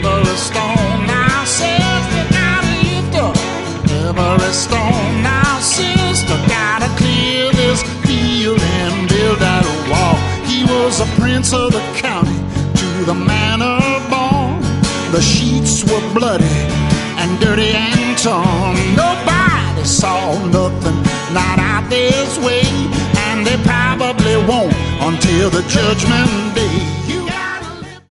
Every stone now, sister, gotta lift up. Every stone now, sister, gotta clear this field and build that wall. He was a prince of the county, to the manor born. The sheets were bloody and dirty and torn. Nobody saw nothing, not out this way, and they probably won't until the judgment day.